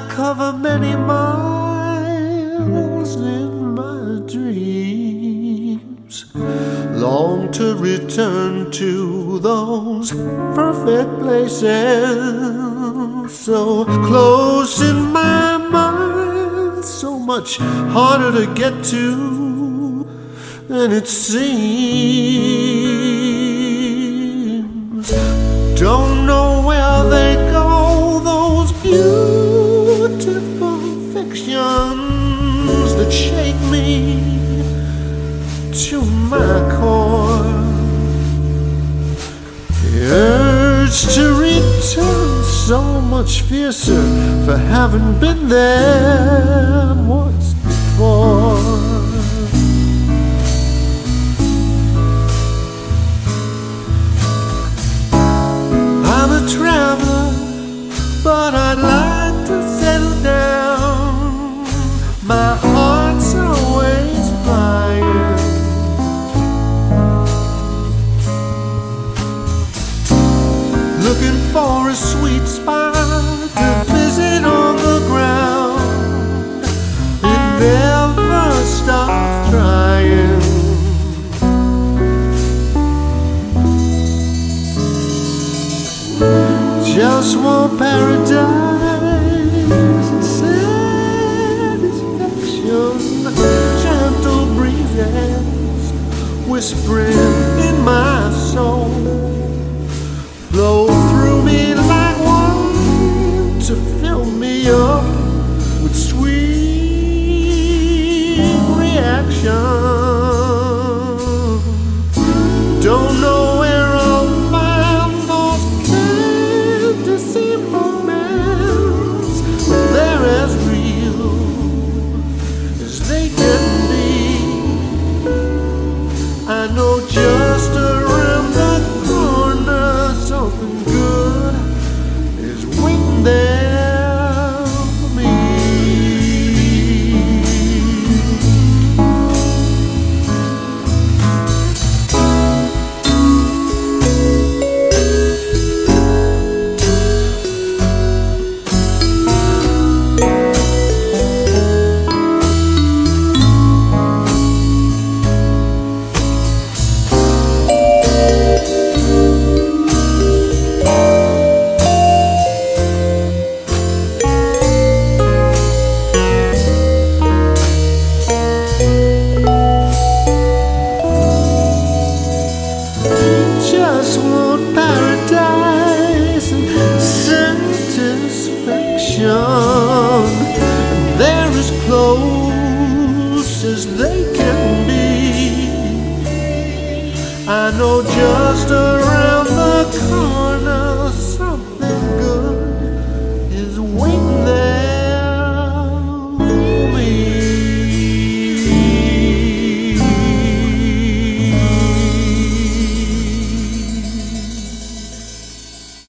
cover many miles in my dreams, long to return to those perfect places, so close in my mind, so much harder to get to than it seems. Don't know where they go, those beautiful fictions that shake me to my core. The urge to return so much fiercer for having been there once before. I'm a traveler, but I'd like to settle down. My heart's always flying, looking for a sweet spot to visit on the ground. It never stops trying. Just want paradise and satisfaction. Gentle breezes whispering in my soul, flow through me like wine to fill me up with sweet reaction. Don't know where I'll find those fantasy moments, but they're as real as they can be. I know just around the corner something good is waiting there for me. Just want paradise and satisfaction, and they're as close as they can be. I know just around the corner